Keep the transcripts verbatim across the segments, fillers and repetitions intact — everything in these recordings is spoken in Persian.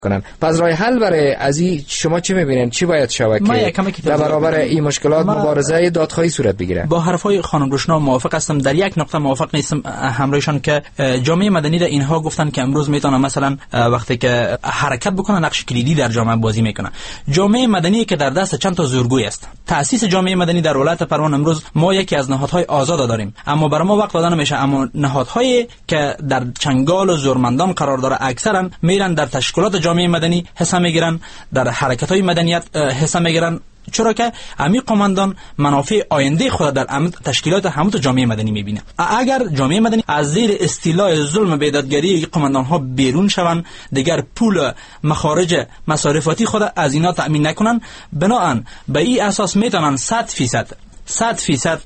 کنن. پس راه حل برای از این شما چی میبینین؟ چی باید شود که در برابر این مشکلات مبارزه دادخواهی صورت بگیره؟ با حرفای خانم روشنا موافق هستم. در یک نقطه موافق نیستم همراهشان که جامعه مدنی در اینها گفتن که امروز میتونن مثلا وقتی که حرکت بکنن نقش کلیدی در جامعه بازی میکنن. جامعه مدنی که در دست چند تا زورگوی است. تأسیس جامعه مدنی در ولایت پروان امروز ما یکی از نهادهای آزاد داریم، اما برای ما وقت دادن نمیشه. اما نهادهایی که در چنگال و زورمندان قرار داره اکثرا میرن در تشکیلات جامعه مدنی حصہ میگیرن، در حرکت‌های مدنیت حصہ میگیرن، چرا که امی قماندان منافع آینده خود در تشکیلات همون جامعه مدنی میبینه. اگر جامعه مدنی از زیر استیلای ظلم بیدادگری قماندان ها بیرون شوند، دیگر پول مخارج مصارفاتی خود از اینا تأمین نکنن، بنابراین به این اساس میتونن صد فیصد صد فیصد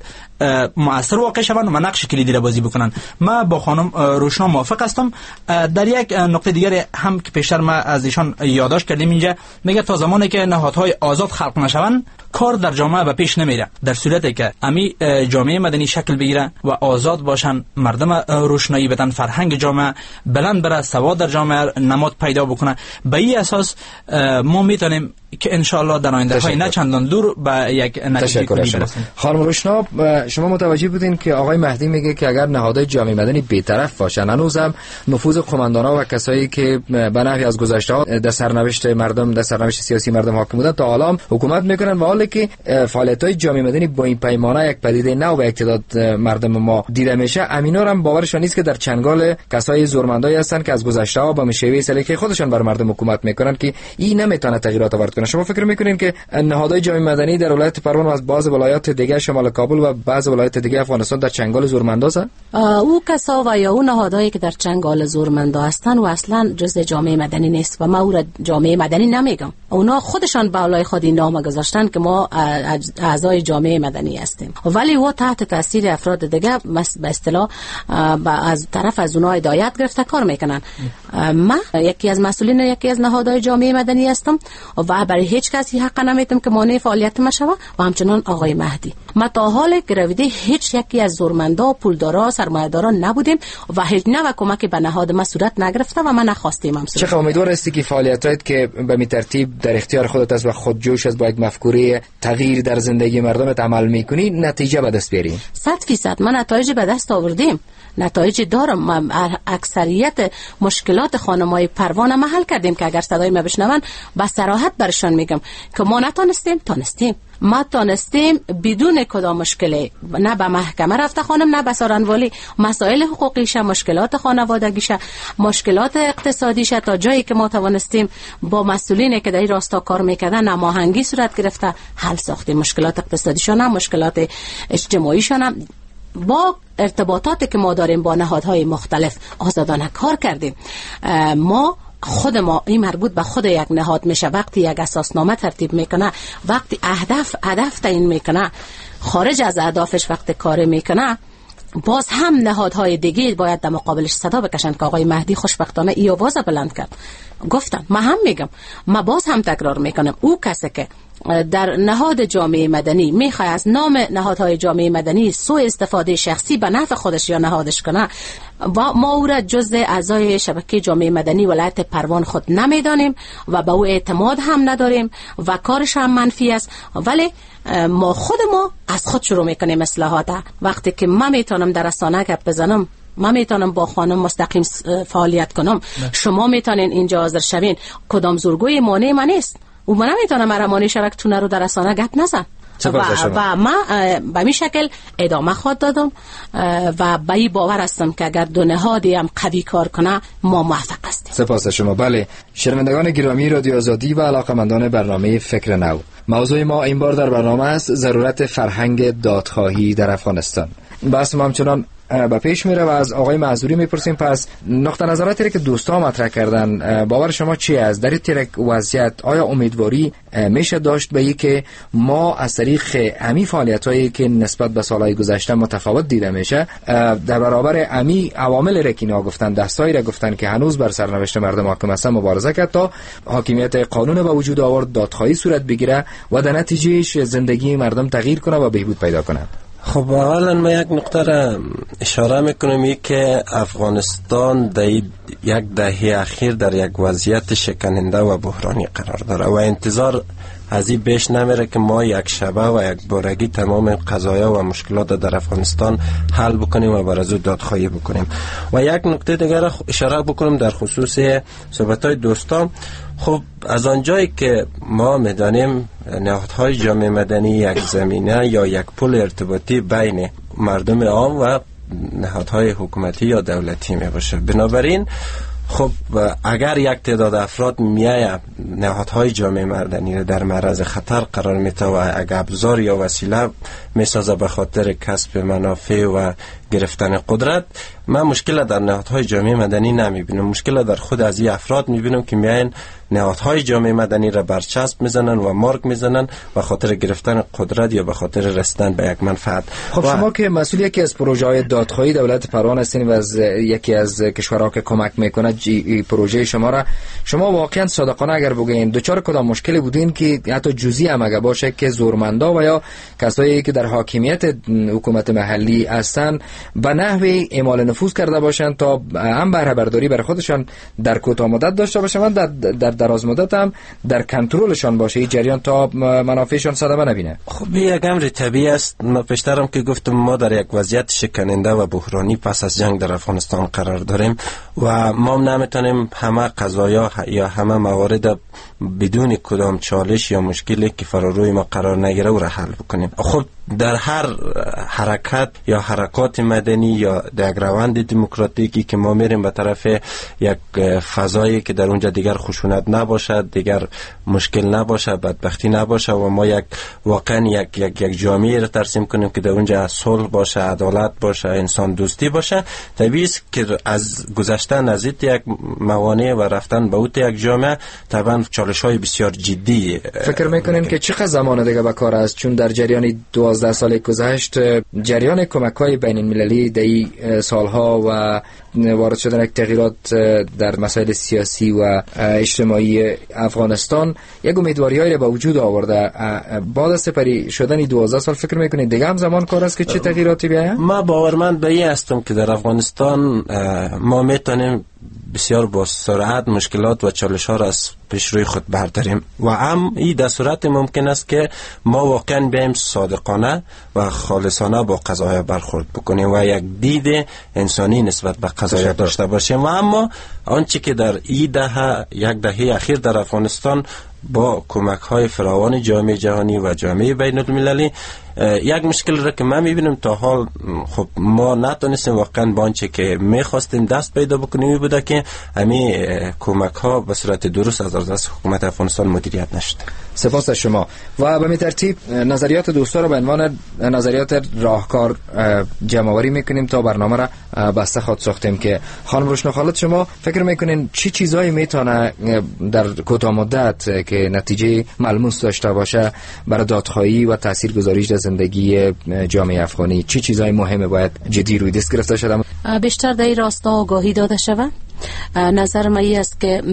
مؤثر واقع شوند و نقش کلیدی را بازی بکنن. ما با خانم روشنا موافق هستم. در یک نقطه دیگر هم که پیشتر ما از ایشان یادداشت کردیم اینجا، میگه تا زمانی که نهادهای آزاد خلق نشوند کار در جامعه به پیش نمیره. در صورتی که امی جامعه مدنی شکل بگیره و آزاد باشن، مردم روشنایی بدن، فرهنگ جامعه بلند بره، سواد در جامعه نماد پیدا بکنه، به این اساس ما میتونیم که ان شاء الله در آینده های نه چندان دور به یک نتیجه کلی برسیم. خانم روشنا، شما متوجه بودین که آقای مهدی میگه که اگر نهادهای جامعه مدنی بی‌طرف باشن، هنوزم نفوذ قماندان‌ها و کسایی که به نحوی از گذشته‌ها در سرنوشت مردم، در سرنوشت سیاسی مردم حاکم بودن تا حالا حکومت میکنن، و حالی که فعالیت‌های جامعه مدنی با این پیمانه یک پدیده نو به اقتداد مردم ما دیده میشه، امینا هم باورشون نیست که در چنگال کسای زورمندایی هستن که از گذشته‌ها با مشیوه سلیقه خودشون بر مردم حکومت میکنن که این نمیتونه تغییرات آورد کنه. شما فکر میکنین که نهادهای جامعه مدنی در ولایت پروان و از بعض ولایات دیگه شمال کابل و بعض ولایات دیگه افغانستان در چنگال زورمندان؟ او کسا و یا اون نهادهایی که در چنگال زورمندا هستن و اصلا جزء جامعه مدنی نیست و ما او را جامعه مدنی نمیگم. اونا خودشان بالای خود این نام گذاشتن که ما اعضای جامعه مدنی هستیم، ولی او تحت تاثیر افراد دیگه به اصطلاح از طرف از اونها هدایت گرفته کار میکنن. ما یکی از مسئولین یکی از نهادهای جامعه مدنی هستم و برای هیچ کسی حق نمیدم که مانع فعالیت ما شود و همچنان آقای مهدی. ما تا حال گرویده هیچ یکی از زورمندا، پولدارا، سرمایه‌دارا نبودیم و هیچ نوع کمکی به نهاد ما صورت نگرفته و ما نخواستیم هم. چه امیدوار هستی که فعالیتات که به می ترتیب در اختیار خودت است و خودجوش است با یک مفکوره تغییر در زندگی مردم عمل میکنی نتیجه به دست بیاری؟ صد فیصد ما نتایج به دست آوردیم، نتایج دارم. اکثریت مشکلات خانم‌های پروانه ما حل کردیم که اگر صدای ما بشنون با صراحت برشان میگم که ما نتونستیم تونستیم ما تونستیم بدون کدام مشکلی، نه به محکمه رفته خانم، نه به سارنوالی، مسائل حقوقیش، مشکلات خانوادگیش، مشکلات اقتصادیش، تا جایی که ما توانستیم با مسئولینی که در این راستا کار میکردن هماهنگی صورت گرفته حل ساختیم. مشکلات اقتصادیشون هم، مشکلات اجتماعیشون هم، با ارتباطاتی که ما داریم با نهادهای مختلف آزادانه کار کردیم. ما خود ما این مربوط به خود یک نهاد میشه. وقتی یک اساسنامه ترتیب میکنه، وقتی اهداف هدف تعیین میکنه، خارج از اهدافش وقتی کار میکنه، باز هم نهادهای دیگه باید در مقابلش صدا بکشن که آقای مهدی خوشبختانه ای آواز بلند کرد. گفتم، ما هم میگم، ما باز هم تکرار میکنم، او کسی که در نهاد جامعه مدنی میخواد از نام نهادهای جامعه مدنی سوء استفاده شخصی به نفع خودش یا نهادش کنه، و ما او را جزء اعضای شبکه جامعه مدنی ولایت پروان خود نمیدانیم و به او اعتماد هم نداریم و کارش هم منفی است. ولی ما خود ما از خود شروع میکنیم اصلاحات. وقتی که من میتونم در رسانه گپ بزنم، من میتونم با خانم مستقیم فعالیت کنم، نه. شما میتونین اینجا حاضر شوین، کدام زورگوی مانع من نیست. او من نمیتونم مرمانی شبک تونه رو در رسانه گپ نزن و, و ما به می شکل ادامه خواهد دادم و به این باور هستم که اگر دو نهادی هم قوی کار کنه ما موفق هستیم. سپاس شما. بله، شنوندگان گرامی رادیو آزادی و علاقه‌مندان برنامه فکر نو، موضوع ما این بار در برنامه است ضرورت فرهنگ دادخواهی در افغانستان. بحث ما همچنان با پیش میره و از آقای معذوری میپرسیم. پس نقطه نظراتی که دوستا مطرح کردن، باور شما چی است در این ترک وضعیت؟ آیا امیدواری میشه داشت به این که ما از طریق امی فعالیتایی که نسبت به سالهای گذشته متفاوت دیده میشه، در برابر امی عوامل را که اینا گفتن، دستایی را گفتن که هنوز بر سرنوشت مردم حاکم هستن، مبارزه کرد تا حاکمیت قانون به وجود آورد، دادخواهی صورت بگیره و در نتیجهش زندگی مردم تغییر کنه و بهبود پیدا کنه؟ خب اولا ما یک نقطه را اشاره میکنم، یک که افغانستان در یک دهه اخیر در یک وضعیت شکننده و بحرانی قرار داره و انتظار از این بیش نمیره که ما یک شبه و یک بارگی تمام قضایا و مشکلات در افغانستان حل بکنیم و بر از او دادخواهی بکنیم. و یک نکته دیگر اشاره بکنم در خصوص صحبت‌های دوستان. خب از آنجایی که ما میدانیم نهادهای جامعه مدنی یک زمینه یا یک پل ارتباطی بین مردم عام و نهادهای حکومتی یا دولتی می باشه، بنابراین خب اگر یک تعداد افراد میای نهادهای جامعه مدنی در معرض خطر قرار میده و اگر ابزار یا وسیله میسازه به خاطر کسب منافع و گرفتن قدرت، من مشکل در نهادهای جامعه مدنی نمیبینم، مشکل در خود از این افراد میبینم که میاین نهادهای جامعه مدنی را برچسب میزنن و مارک میزنن به خاطر گرفتن قدرت یا به خاطر رسیدن به یک منفعت. خب شما که مسئول یکی از پروژه های دادخواهی دولت پروان هستین و از یکی از کشورها که کمک میکنه پروژه شما را، شما واقعا صادقانه اگر بگین دوچار کدام مشکلی بودین که حتی جزئی هم اگه باشه که زورمندا و یا کسایی که در حاکمیت حکومت محلی هستن به نحوی اعمال نفوذ کرده باشن تا هم بهره برداری بر خودشان در کوتاه مدت داشته باشن و در در دراز مدت هم در کنترلشان باشه این جریان تا منافعشان صدمه نبینه؟ خب یک امر طبیعی است. ما پیشترم که گفتم ما در یک وضعیت شکننده و بحرانی پس از جنگ در افغانستان قرار داریم و ما نمیتونیم همه قضایا یا همه موارد بدون کدام چالش یا مشکلی که فراروی ما قرار نگیره و را حل بکنیم. خب در هر حرکت یا حرکات مدنی یا در روند دموکراتیکی که ما میریم به طرف یک فضایی که در اونجا دیگر خشونت نباشد، دیگر مشکل نباشد، بدبختی نباشد و ما یک واقعا یک یک یک جامعه را ترسیم کنیم که در اونجا صلح باشه، عدالت باشه، انسان دوستی باشه، طبیعی است که از گذشتن از یک موانع و رفتن به اوت یک جامعه طبعا چالش‌های بسیار جدی. فکر میکنین که چقدر زمان دیگه به کار است؟ چون در جریان دوازده سال گذشت جریان کمک‌های بین المللی در سالها و وارد شدن یک تغییرات در مسائل سیاسی و اجتماعی افغانستان یک امیدواری‌هایی را به وجود آورده. بعد از سپری شدن دوازده سال فکر میکنید دیگه هم زمان کار است که چه تغییراتی بیاید؟ ما باورمند به این هستم که در افغانستان ما میتونیم بسیار با سرعت مشکلات و چالش ها را از پیش روی خود برداریم و هم این در صورت ممکن است که ما واقعا بیایم صادقانه و خالصانه با قضایا برخورد بکنیم و یک دید انسانی نسبت به قضایا داشته باشیم. و اما آنچه که در این دهه یک دهه اخیر در افغانستان با کمک های فراوان جامعه جهانی و جامعه بین المللی یک مشکل را که من میبینم تا حال خب ما نتونستیم واقعا با آنچه که میخواستیم دست پیدا بکنیم این بوده که همین کمک ها به صورت درست از دست حکومت افغانستان مدیریت نشد. سپاس از شما. و به می ترتیب نظریات دوستا رو به عنوان نظریات راهکار جمع آوری میکنیم تا برنامه را بسته خود ساختیم. که خانم روشن خالد، شما فکر میکنین چی چیزایی میتونه در کوتاه مدت که نتیجه ملموس داشته باشه برای دادخواهی و تاثیرگذاریش در زندگی جامعه افغانی؟ چی چیزای مهمه باید جدی روی دست گرفته شده؟ بیشتر در این راستا آگاهی داده شود. نظر من این است که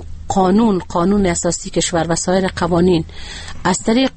قانون قانون اساسی کشور و سایر قوانین از طریق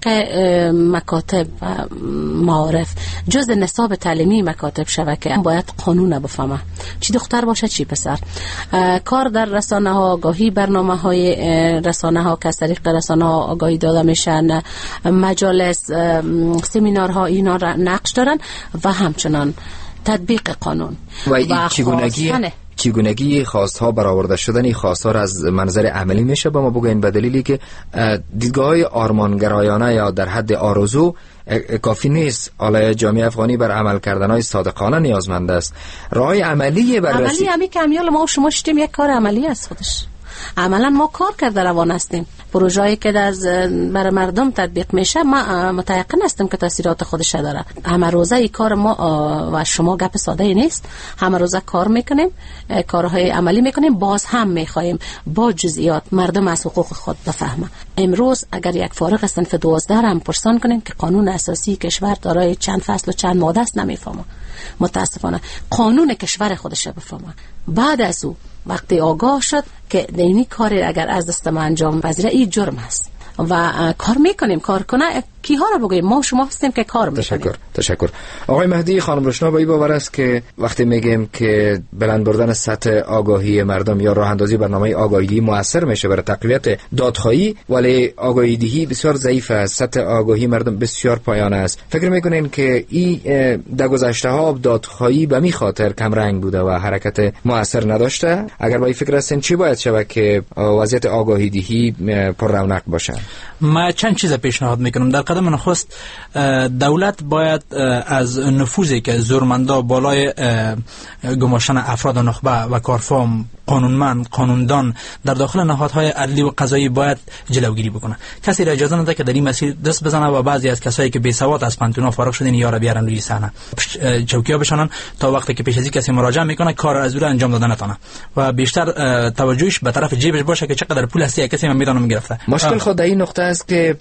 مکاتب و معارف جز نصاب تعلیمی مکاتب شود که باید قانون بفهمه، چی دختر باشه چی پسر. کار در رسانه ها آگاهی، برنامه های رسانه ها که از طریق رسانه ها آگاهی داده میشن، مجالس، سمینارها اینا را نقش دارن و همچنان تطبیق قانون و این چگونگی چگونگی خواستها برآورده شدن خواستها را از منظر عملی میشه به ما بگوین؟ به دلیلی که دیدگاه‌های آرمانگرایانه یا در حد آرزو کافی نیست. حالا جامعه افغانی بر عمل کردنهای صادقانه نیازمند است. راه عملی بررسی عملی همی که امیال ما و شما شدیم یک کار عملی است. خودش عملا ما کار کرده روان هستیم. پروژه‌ای که در برای مردم تطبیق میشه ما متيقن هستیم که تاثیرات خودش داره. همه روزه این کار ما و شما گپ ساده ای نیست. همه روزه کار میکنیم، کارهای عملی میکنیم. باز هم میخوایم با جزئیات مردم از حقوق خود بفهمه. امروز اگر یک فارغ صنف دوازده هم پرسان کنیم که قانون اساسی کشور دارای چند فصل و چند ماده است نمیفهمه. متاسفانه قانون کشور خودش بفهمه. بعد از او وقتی آگاه شد که دینی کاری اگر از دست ما انجام پذیره این جرم است و کار میکنیم، کار کنه کیها را بگوییم؟ ما شما هستیم که کار میکنیم. تشکر تشکر آقای مهدی. خانم روشنا با این باور است که وقتی میگیم که بلند بردن سطح آگاهی مردم یا راه اندازی برنامه آگاهی موثر میشه برای تقویت دادخواهی، ولی آگاهی دهی بسیار ضعیف است، سطح آگاهی مردم بسیار پایان است. فکر میکنین که این در گذشته ها دادخواهی به می خاطر کم رنگ بوده و حرکت موثر نداشته؟ اگر با این فکر هستین چی باید شود که وضعیت آگاهی دهی پر رونق باشه؟ ما چند چیز پیشنهاد میکنم. در قدم نخست دولت باید از نفوذی که زورمندا بالای گماشتن افراد و نخبه و کارفرم، قانونمند، قانوندان در داخل نهادهای عدلی و قضایی باید جلوگیری بکنه. کسی را اجازه نده که در این مسیر دست بزنه و بعضی از کسایی که بی سواد از پانتونا فارغ شدن یا را بیارن روی صحنه چوکیا بشنن تا وقتی که پیش از کسی مراجعه میکنه کار از او انجام دادن نتونه و بیشتر توجهش به طرف جیبش باشه که چقدر پول هستی کسی من میدونم گرفته. مشکل خود در این نقطه است که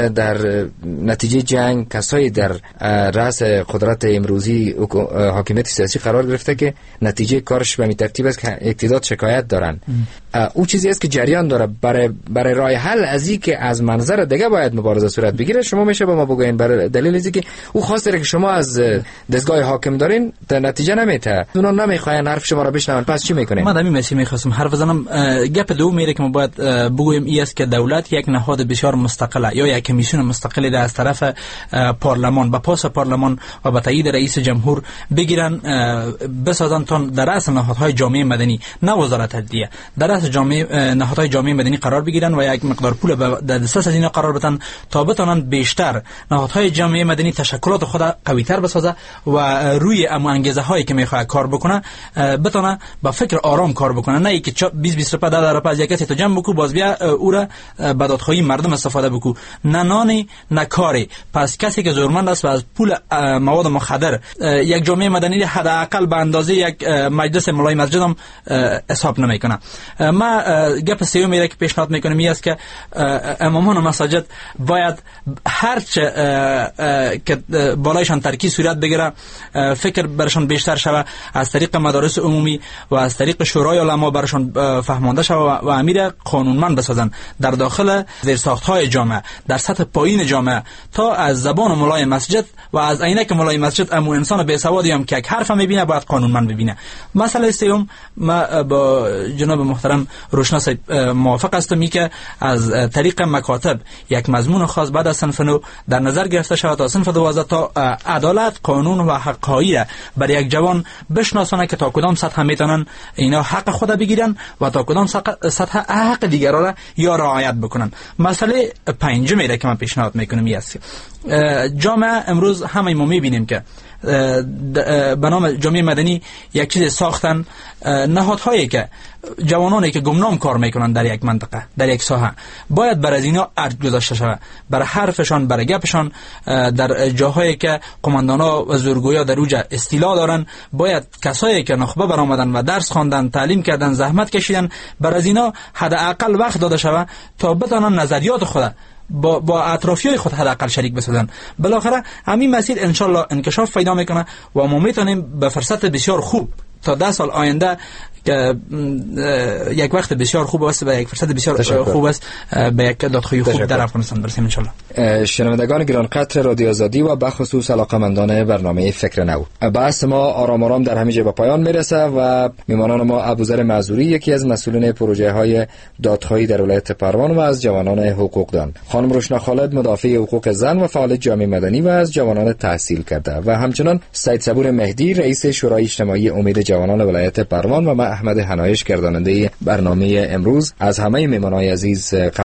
در نتیجه جنگ کسایی در رأس قدرت امروزی حاکمیت سیاسی قرار گرفته که نتیجه کارش به این ترتیب است که اقتدار شکایت دارن. او چیزی است که جریان داره. برای برای راه حل از این که از منظر دیگه باید مبارزه صورت بگیره، شما میشه به ما بگوین برای دلیل از که او خواسته که شما از دستگاه حاکم دارین در نتیجه نمیته، اونا نمیخواین حرف شما را بشنون، پس چی میکنین؟ من همین مسئله میخواستم حرف بزنم. گپ دوم میره که ما باید بگویم این است که دولت یک نهاد بسیار مستقله یا یک کمیسیون مستقلی از طرف پارلمان با پاس پارلمان و با تایید رئیس جمهور بگیرن بسازن تا در رأس نهادهای جامعه مدنی، نه وزارت عدلیه، در رأس جامعه نهادهای جامعه مدنی قرار بگیرن و یک مقدار پول در دسترس از اینا قرار بدن تا بتونن بیشتر نهادهای جامعه مدنی تشکلات خود قوی‌تر بسازه و روی ام انگیزه هایی که میخواد کار بکنه بتونه با فکر آرام کار بکنه، نه اینکه بیست بیست روپیه در روپیه از یک کسی تو جمع بکو باز بیا او را به دادخواهی مردم استفاده بکو، نه نانی نه کاری. پس کسی که زورمند است و از پول مواد مخدر یک جامعه مدنی حداقل به اندازه یک مجلس ملای مسجد هم حساب نمیکنه. ما گپ سیوم میره که پیشنهاد میکنم این است که امامان مساجد باید هر چه که بالایشان ترکی صورت بگیره فکر برشان بیشتر شوه، از طریق مدارس عمومی و از طریق شورای علما برشان فهمانده شوه و امیر قانونمند بسازن در داخل زیرساخت‌های جامعه، در سطح پایین جامعه، تا از زبان ملای مسجد و از عینک ملای مسجد امو انسان بی سوادی هم که یک حرف میبینه باید قانونمند ببینه. مسئله سوم ما با جناب محترم روشنا صاحب موافق هستم که از طریق مکاتب یک مضمون خاص بعد از صنف نو در نظر گرفته شود تا صنف دوازده تا عدالت، قانون و حق‌هایی را برای یک جوان بشناسونه که تا کدام سطح میتونن اینا حق خود بگیرن و تا کدام سطح حق دیگران را یا رعایت بکنن. مسئله پنجم میره که من پیشنهاد میکنم این است. جامعه امروز همه ما میبینیم که به نام جامعه مدنی یک چیز ساختن، نهادهایی که جوانانی که گمنام کار میکنن در یک منطقه در یک ساحه باید بر از اینا ارج گذاشته شود، برای حرفشان برای گپشان در جاهایی که قماندانا و زورگویا در اوج استیلا دارن باید کسایی که نخبه برآمدن و درس خواندن، تعلیم کردن، زحمت کشیدن بر از اینا حداقل وقت داده شود تا بتونن نظریات خود با با اطرافیای خود حداقل شریک بسازن. بالاخره همین مسیر انشالله انکشاف پیدا میکنه و ما میتونیم به فرصت بسیار خوب تا ده سال آینده که یک وقت بسیار خوب است و یک فرصت بسیار تشکر. خوب است به یک دادخواهی خوب در افغانستان برسیم انشالله. شنوندگان گرانقدر رادیو آزادی و بخصوص علاقمندان برنامه فکر نو، بحث ما آرام آرام در همینجا به پایان میرسه و میمانان ما ابوذر معذوری یکی از مسئولین پروژه های دادخواهی در ولایت پروان و از جوانان حقوقدان، خانم روشنا خالد مدافع حقوق زن و فعال جامعه مدنی و از جوانان تحصیل کرده و همچنان سید صبور مهدی رئیس شورای اجتماعی امید جوانان ولایت پروان و ما احمد حنایش گرداننده برنامه امروز از همه میهمانان عزیز